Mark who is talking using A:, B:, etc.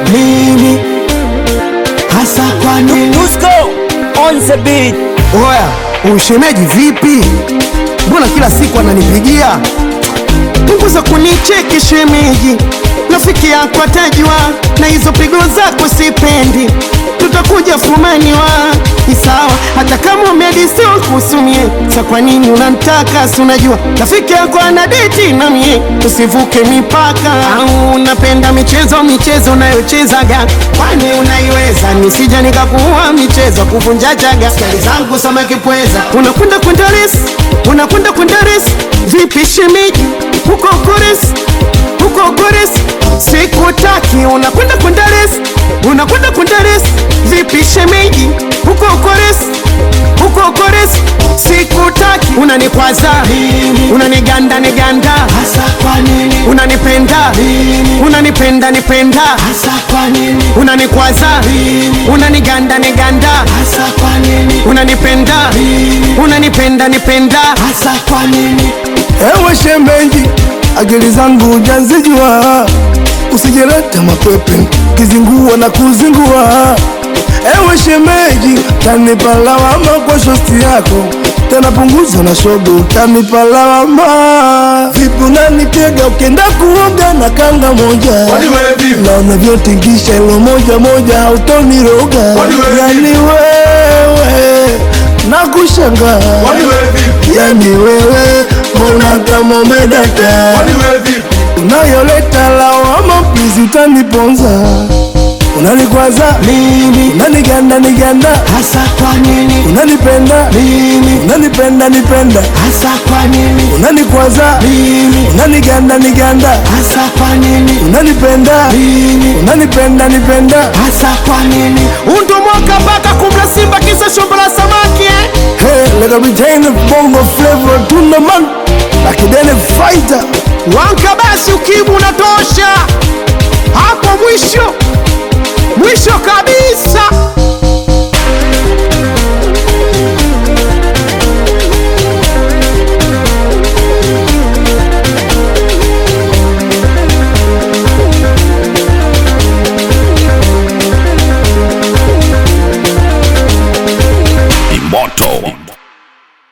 A: nini? Hasa kwa nini?
B: Dusko on the beat.
A: Oya, ushemeji vipi? Mbona kila siku ananipigia? Punguza kunicheki shemeji, rafiki yako atajua, na hizo pigo zako sipendi, tutakuja fumaniwa. Isawa, hata kama umedisi kusumie, sa kwa nini unantaka? Si unajua rafiki yako anadeti na mie, tusivuke mipaka. Au unapenda michezo unayochezaga, kwani unaiweza? Nisija nikakuua michezo kuvunja chaga, skali zangu sama kipweza. Unakwenda kundaris, vipi shemeji? Huko Kores, sikutaki. Unakwenda kundaris, vipi shemeji? Huko Kores, sikutaki. Unanikwaza, unaniganda, hasa kwa nini? Unanipenda, hasa kwa nini? Unanikwaza, unaniganda, hasa kwa nini? Unanipenda, hasa kwa nini?
C: Ewe shemeji, akili zangu hujazijua, usijeleta mapepe kizingua na kuzingua. Ewe shemeji, tanipa lawama kwa shosti yako, tena punguza na shogo, tanipa lawama. Vipi unanitega ukienda kuoga na kanga moja, na unavyotingisha ilo moja hautoniroga. Yani wewe nakushanga, yani wewe mbona kama umedata? Unayoleta lawama please utaniponza. Unanikwaza nini? Unaniganda
A: hasa kwa nini?
C: Unanipenda nini? Unanipenda
A: hasa kwa nini?
C: Unanikwaza nini? Unaniganda
A: hasa kwa nini?
C: Unanipenda nini? Unanipenda
A: hasa kwa nini? Undo mwaka baka kumla simba kisa shombo la samaki
C: Hey, let me tell you bongo flavor tuna man like a fighter.
A: Wanka basi ukibu unatosha. Hapo mwisho kabisa.